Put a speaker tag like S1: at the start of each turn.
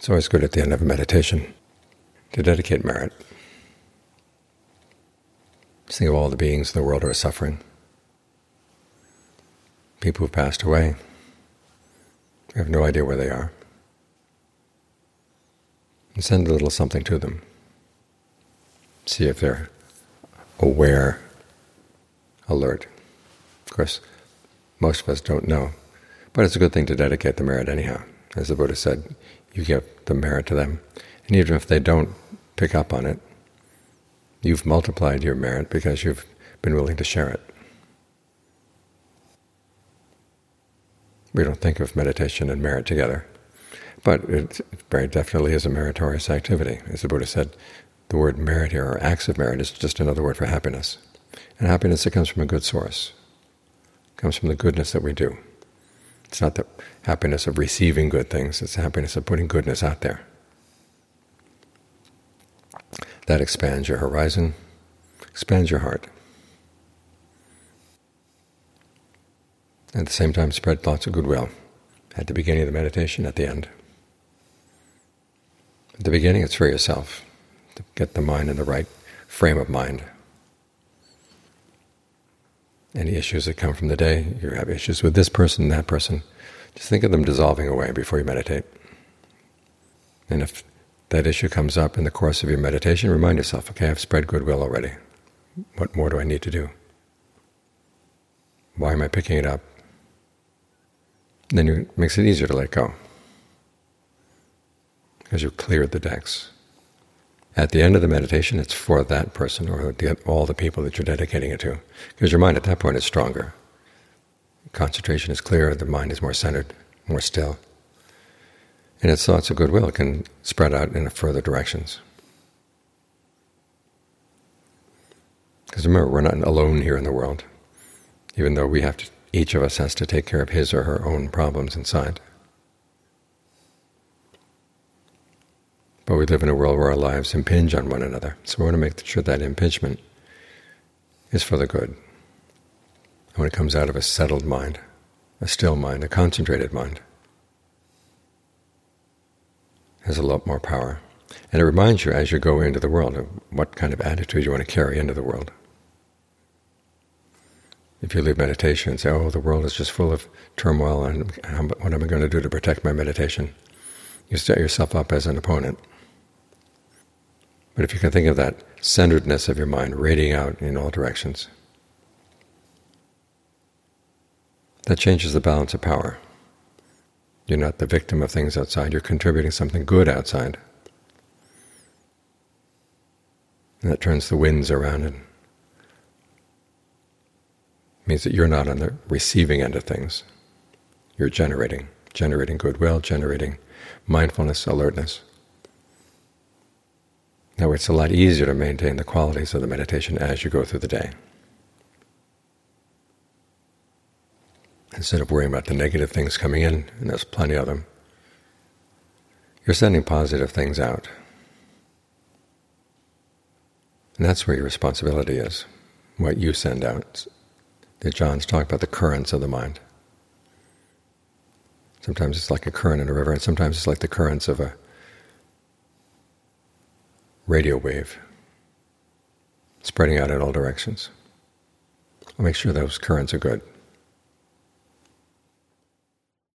S1: It's always good at the end of a meditation to dedicate merit. Just think of all the beings in the world who are suffering. People who've passed away. We have no idea where they are. And send a little something to them. See if they're aware, alert. Of course, most of us don't know, but it's a good thing to dedicate the merit anyhow. As the Buddha said, you give the merit to them, and even if they don't pick up on it, you've multiplied your merit because you've been willing to share it. We don't think of meditation and merit together, but it very definitely is a meritorious activity. As the Buddha said, the word merit here, or acts of merit, is just another word for happiness. And happiness that comes from a good source. It comes from the goodness that we do. It's not the happiness of receiving good things, it's the happiness of putting goodness out there. That expands your horizon, expands your heart. At the same time, spread lots of goodwill. At the beginning of the meditation, at the end. At the beginning, it's for yourself, to get the mind in the right frame of mind. Any issues that come from the day, you have issues with this person, that person, just think of them dissolving away before you meditate. And if that issue comes up in the course of your meditation, remind yourself, okay, I've spread goodwill already. What more do I need to do? Why am I picking it up? And then it makes it easier to let go, because you've cleared the decks. At the end of the meditation, it's for that person or all the people that you're dedicating it to, because your mind at that point is stronger. Concentration is clear, the mind is more centered, more still. And its thoughts of goodwill can spread out in further directions. Because remember, we're not alone here in the world, even though each of us has to take care of his or her own problems inside. But we live in a world where our lives impinge on one another, so we want to make sure that impingement is for the good. And when it comes out of a settled mind, a still mind, a concentrated mind, it has a lot more power. And it reminds you as you go into the world of what kind of attitude you want to carry into the world. If you leave meditation and say, oh, the world is just full of turmoil, and what am I going to do to protect my meditation? You set yourself up as an opponent. But if you can think of that centeredness of your mind radiating out in all directions, that changes the balance of power. You're not the victim of things outside, you're contributing something good outside. And that turns the winds around and means that you're not on the receiving end of things. You're generating goodwill, generating mindfulness, alertness. That way it's a lot easier to maintain the qualities of the meditation as you go through the day. Instead of worrying about the negative things coming in, and there's plenty of them, you're sending positive things out. And that's where your responsibility is, what you send out. John's talked about the currents of the mind. Sometimes it's like a current in a river, and sometimes it's like the currents of a radio wave, spreading out in all directions. I'll make sure those currents are good.